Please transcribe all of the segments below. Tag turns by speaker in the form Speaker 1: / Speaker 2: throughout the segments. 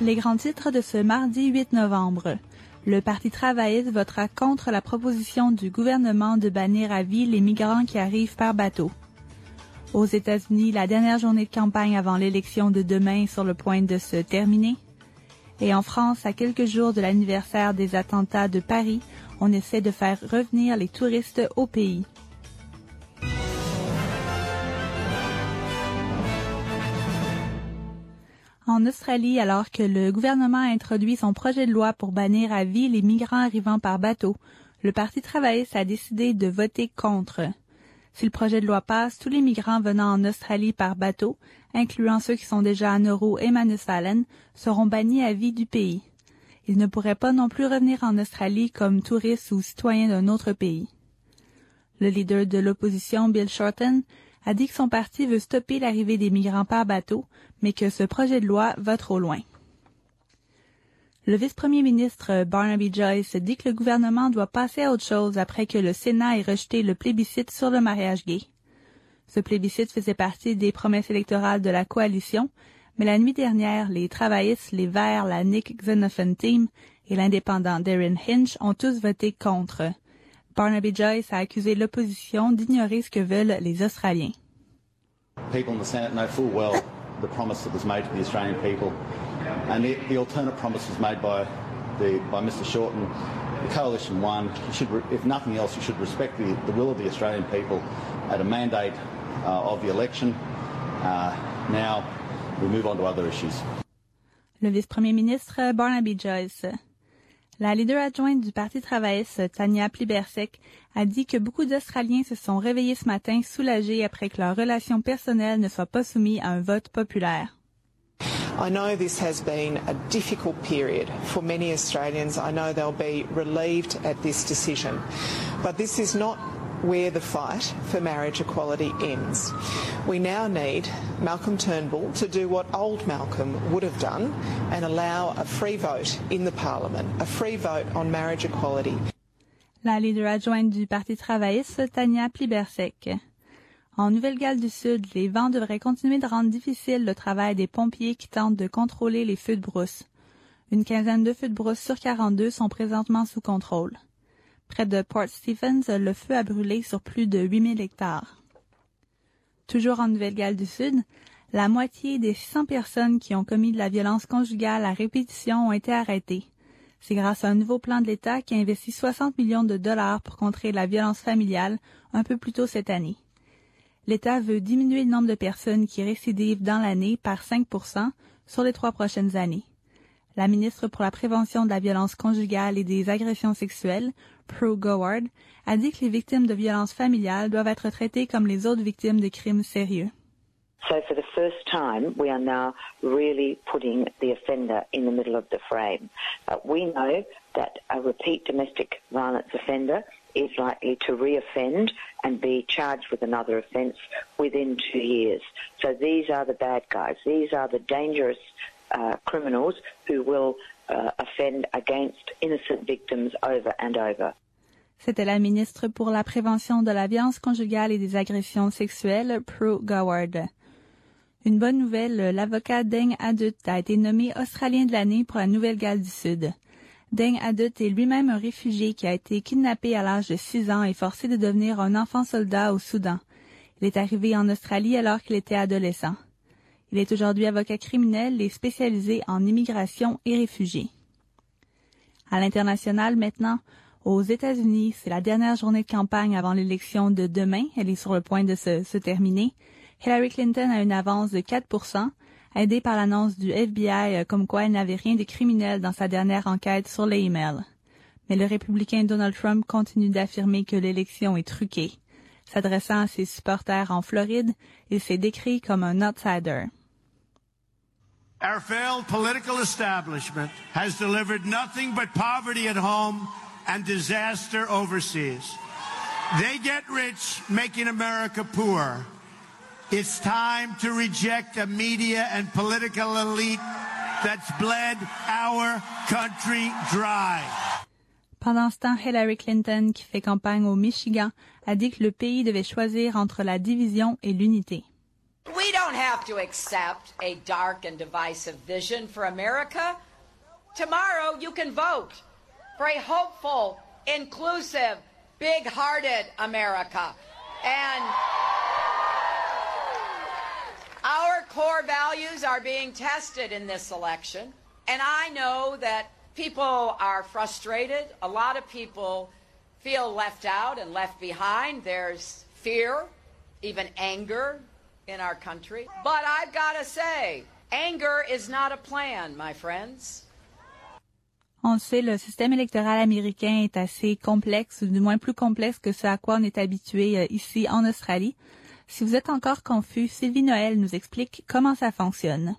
Speaker 1: Les grands titres de ce mardi 8 novembre. Le Parti travailliste votera contre la proposition du gouvernement de bannir à vie les migrants qui arrivent par bateau. Aux États-Unis, la dernière journée de campagne avant l'élection de demain est sur le point de se terminer. Et en France, à quelques jours de l'anniversaire des attentats de Paris, on essaie de faire revenir les touristes au pays. En Australie, alors que le gouvernement a introduit son projet de loi pour bannir à vie les migrants arrivant par bateau, le Parti travailliste a décidé de voter contre. Si le projet de loi passe, tous les migrants venant en Australie par bateau, incluant ceux qui sont déjà à Nauru et Manus Island, seront bannis à vie du pays. Ils ne pourraient pas non plus revenir en Australie comme touristes ou citoyens d'un autre pays. Le leader de l'opposition, Bill Shorten, a dit que son parti veut stopper l'arrivée des migrants par bateau, mais que ce projet de loi va trop loin. Le vice-premier ministre Barnaby Joyce dit que le gouvernement doit passer à autre chose après que le Sénat ait rejeté le plébiscite sur le mariage gay. Ce plébiscite faisait partie des promesses électorales de la coalition, mais la nuit dernière, les travaillistes, les Verts, la Nick Xenophon Team et l'indépendant Darren Hinch ont tous voté contre. Barnaby Joyce a accusé l'opposition d'ignorer ce que veulent les Australiens.
Speaker 2: People in the Senate know full well the promise that was made to the Australian people, and the alternate promise was made by Mr. Shorten. The coalition won. If nothing else, you should respect the will of the Australian people at a mandate of the election. Now we move on to other issues.
Speaker 1: Le vice-premier ministre Barnaby Joyce. La leader adjointe du Parti travailliste, Tanya Plibersek, a dit que beaucoup d'Australiens se sont réveillés ce matin soulagés après que leurs relations personnelles ne soient pas soumises à un vote populaire.
Speaker 3: I know this has been a difficult period for many Australians. I know they'll be relieved at this decision. But this is not where the fight for marriage equality ends. We now need Malcolm Turnbull to do what old Malcolm would have done and allow a free vote in the Parliament, a free vote on marriage equality.
Speaker 1: La leader adjointe du Parti travailliste, Tanya Plibersek. En Nouvelle-Galles du Sud, les vents devraient continuer de rendre difficile le travail des pompiers qui tentent de contrôler les feux de brousse. Une quinzaine de feux de brousse sur 42 sont présentement sous contrôle. Près de Port Stephens, le feu a brûlé sur plus de 8000 hectares. Toujours en Nouvelle-Galles du Sud, la moitié des 600 personnes qui ont commis de la violence conjugale à répétition ont été arrêtées. C'est grâce à un nouveau plan de l'État qui a investi 60 millions de dollars pour contrer la violence familiale un peu plus tôt cette année. L'État veut diminuer le nombre de personnes qui récidivent dans l'année par 5% sur les 3 prochaines années. La ministre pour la prévention de la violence conjugale et des agressions sexuelles, Prue Goward, a dit que les victimes de violences familiales doivent être traitées comme les autres victimes de crimes sérieux.
Speaker 4: So for the first time, we are now really putting the offender in the middle of the frame. We know that a repeat domestic violence offender is likely to reoffend and be charged with another offence within 2 years. So these are the bad guys. These are the dangerous criminals who will offend against innocent victims over and over.
Speaker 1: C'était la ministre pour la prévention de la violence conjugale et des agressions sexuelles, Prue Goward. Une bonne nouvelle, l'avocat Deng Adut a été nommé Australien de l'année pour la Nouvelle-Galles du Sud. Deng Adut est lui-même un réfugié qui a été kidnappé à l'âge de 6 ans et forcé de devenir un enfant soldat au Soudan. Il est arrivé en Australie alors qu'il était adolescent. Il est aujourd'hui avocat criminel et spécialisé en immigration et réfugiés. À l'international maintenant, aux États-Unis, c'est la dernière journée de campagne avant l'élection de demain. Elle est sur le point de se terminer. Hillary Clinton a une avance de 4%, aidée par l'annonce du FBI comme quoi elle n'avait rien de criminel dans sa dernière enquête sur les emails. Mais le républicain Donald Trump continue d'affirmer que l'élection est truquée. S'adressant à ses supporters en Floride, il s'est décrit comme un outsider.
Speaker 5: Our failed political establishment has delivered nothing but poverty at home and disaster overseas. They get rich, making America poor. It's time to reject a media and political elite that's bled our country dry.
Speaker 1: Pendant ce temps, Hillary Clinton, qui fait campagne au Michigan, a dit que le pays devait choisir entre la division et l'unité.
Speaker 6: We We don't have to accept a dark and divisive vision for America. Tomorrow you can vote for a hopeful, inclusive, big-hearted America. And our core values are being tested in this election. And I know that people are frustrated. A lot of people feel left out and left behind. There's fear, even anger in our country. But I've got to say, anger is not a plan, my friends.
Speaker 1: On le sait, le système électoral américain est assez complexe, ou du moins plus complexe que ce à quoi on est habitué ici en Australie. Si vous êtes encore confus, Sylvie Noël nous explique comment ça fonctionne.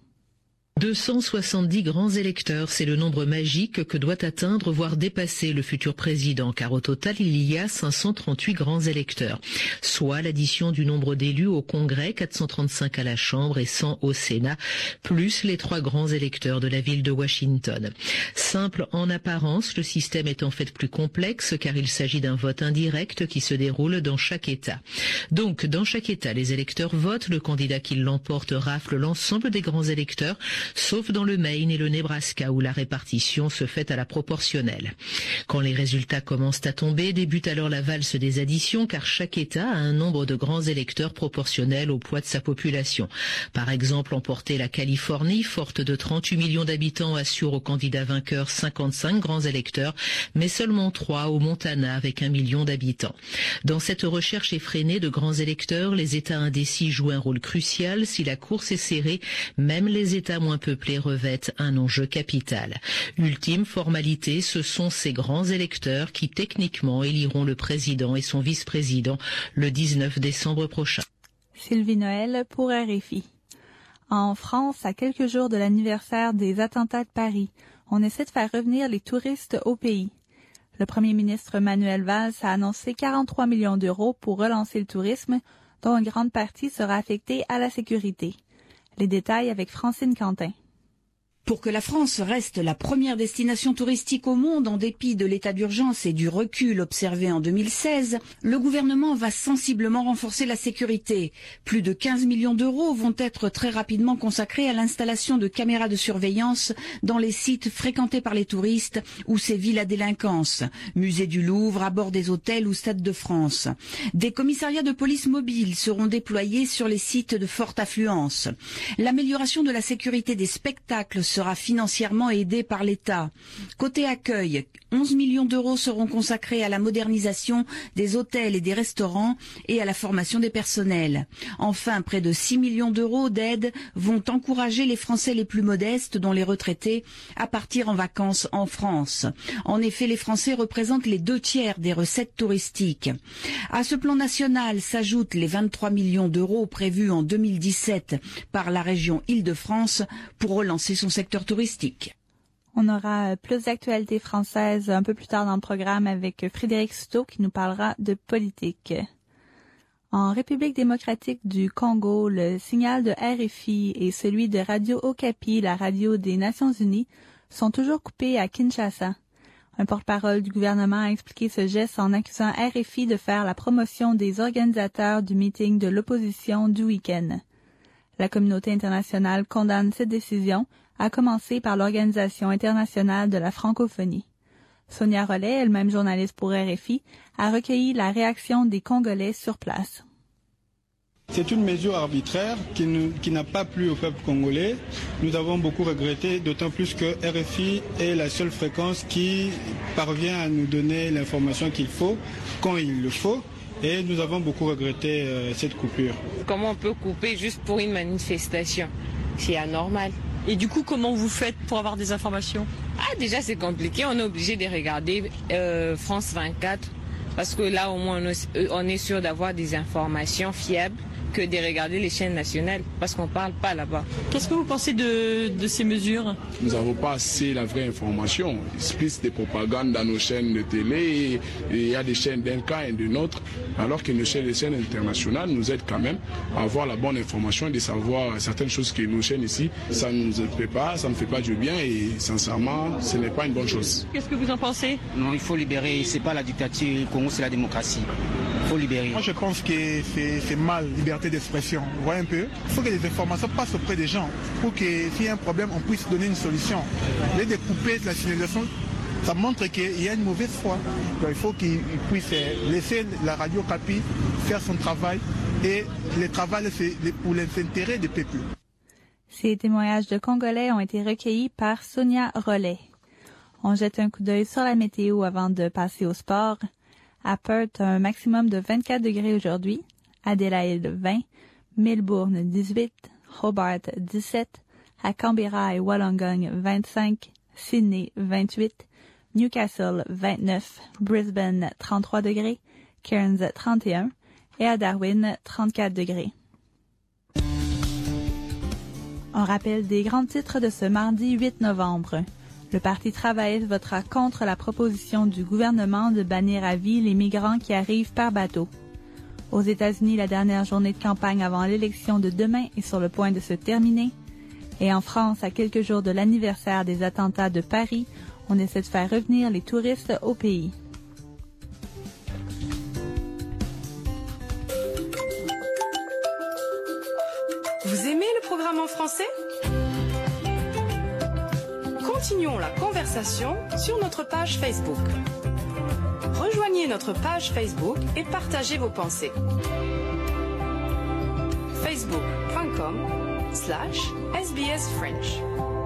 Speaker 7: 270 grands électeurs, c'est le nombre magique que doit atteindre, voire dépasser le futur président, car au total, il y a 538 grands électeurs, soit l'addition du nombre d'élus au Congrès, 435 à la Chambre et 100 au Sénat, plus les 3 grands électeurs de la ville de Washington. Simple en apparence, le système est en fait plus complexe, car il s'agit d'un vote indirect qui se déroule dans chaque État. Donc, dans chaque État, les électeurs votent, le candidat qui l'emporte rafle l'ensemble des grands électeurs, sauf dans le Maine et le Nebraska où la répartition se fait à la proportionnelle. Quand les résultats commencent à tomber, débute alors la valse des additions car chaque État a un nombre de grands électeurs proportionnel au poids de sa population. Par exemple, emporter la Californie, forte de 38 millions d'habitants, assure au candidat vainqueur 55 grands électeurs, mais seulement 3 au Montana avec 1 million d'habitants. Dans cette recherche effrénée de grands électeurs, les États indécis jouent un rôle crucial. Si la course est serrée, même les États moins peuplés revêtent un enjeu capital. Ultime formalité, ce sont ces grands électeurs qui techniquement éliront le président et son vice-président le 19 décembre prochain.
Speaker 1: Sylvie Noël pour RFI. En France, à quelques jours de l'anniversaire des attentats de Paris, on essaie de faire revenir les touristes au pays. Le premier ministre Manuel Valls a annoncé 43 millions d'euros pour relancer le tourisme, dont une grande partie sera affectée à la sécurité. Les détails avec Francine Quentin.
Speaker 8: Pour que la France reste la première destination touristique au monde en dépit de l'état d'urgence et du recul observé en 2016, le gouvernement va sensiblement renforcer la sécurité. Plus de 15 millions d'euros vont être très rapidement consacrés à l'installation de caméras de surveillance dans les sites fréquentés par les touristes où sévit la délinquance. Musée du Louvre, à bord des hôtels ou Stade de France. Des commissariats de police mobiles seront déployés sur les sites de forte affluence. L'amélioration de la sécurité des spectacles sera financièrement aidé par l'État. Côté accueil, 11 millions d'euros seront consacrés à la modernisation des hôtels et des restaurants et à la formation des personnels. Enfin, près de 6 millions d'euros d'aide vont encourager les Français les plus modestes, dont les retraités, à partir en vacances en France. En effet, les Français représentent les 2/3 des recettes touristiques. À ce plan national s'ajoutent les 23 millions d'euros prévus en 2017 par la région Île-de-France pour relancer son secteur touristique.
Speaker 1: On aura plus d'actualités françaises un peu plus tard dans le programme avec Frédéric Souto qui nous parlera de politique. En République démocratique du Congo, le signal de RFI et celui de Radio Okapi, la radio des Nations Unies, sont toujours coupés à Kinshasa. Un porte-parole du gouvernement a expliqué ce geste en accusant RFI de faire la promotion des organisateurs du meeting de l'opposition du week-end. La communauté internationale condamne cette décision, à commencer par l'Organisation internationale de la francophonie. Sonia Rollet, elle-même journaliste pour RFI, a recueilli la réaction des Congolais sur place.
Speaker 9: C'est une mesure arbitraire qui n'a pas plu au peuple congolais. Nous avons beaucoup regretté, d'autant plus que RFI est la seule fréquence qui parvient à nous donner l'information qu'il faut, quand il le faut. Et nous avons beaucoup regretté cette coupure.
Speaker 10: Comment on peut couper juste pour une manifestation? C'est anormal.
Speaker 11: Et du coup, comment vous faites pour avoir des informations?
Speaker 10: Déjà c'est compliqué, on est obligé de regarder France 24 parce que là au moins on est sûr d'avoir des informations fiables que de regarder les chaînes nationales parce qu'on ne parle pas là-bas.
Speaker 11: Qu'est-ce que vous pensez de ces mesures?
Speaker 12: Nous n'avons pas assez la vraie information. Il se plus des propagandes dans nos chaînes de télé, et il y a des chaînes d'un cas et d'un autre, alors que les chaînes internationales nous aident quand même à avoir la bonne information et de savoir certaines choses que nos chaînes ici, ça ne nous fait pas, ça ne fait pas du bien et sincèrement, ce n'est pas une bonne chose.
Speaker 11: Qu'est-ce que vous en pensez?
Speaker 13: Non, il faut libérer, c'est pas la dictature, le Congo c'est la démocratie. faut libérer.
Speaker 9: Moi je pense que c'est mal, liberté d'expression. Vous voyez un peu? Il faut que les informations passent auprès des gens pour que s'il y a un problème, on puisse donner une solution. Les découper la signalisation, ça montre qu'il y a une mauvaise foi. Donc il faut qu'ils puissent laisser la radio Kapi faire son travail et le travail c'est pour les intérêts des peuples.
Speaker 1: Ces témoignages de Congolais ont été recueillis par Sonia Rollet. On jette un coup d'œil sur la météo avant de passer au sport. À Perth, un maximum de 24 degrés aujourd'hui. Adélaïde, 20. Melbourne, 18. Hobart, 17. À Canberra et Wollongong, 25. Sydney, 28. Newcastle, 29. Brisbane, 33 degrés. Cairns, 31. Et à Darwin, 34 degrés. On rappelle des grands titres de ce mardi 8 novembre. Le Parti travailliste votera contre la proposition du gouvernement de bannir à vie les migrants qui arrivent par bateau. Aux États-Unis, la dernière journée de campagne avant l'élection de demain est sur le point de se terminer. Et en France, à quelques jours de l'anniversaire des attentats de Paris, on essaie de faire revenir les touristes au pays.
Speaker 14: Vous aimez le programme en français ? Continuons la conversation sur notre page Facebook. Rejoignez notre page Facebook et partagez vos pensées. facebook.com/sbsfrench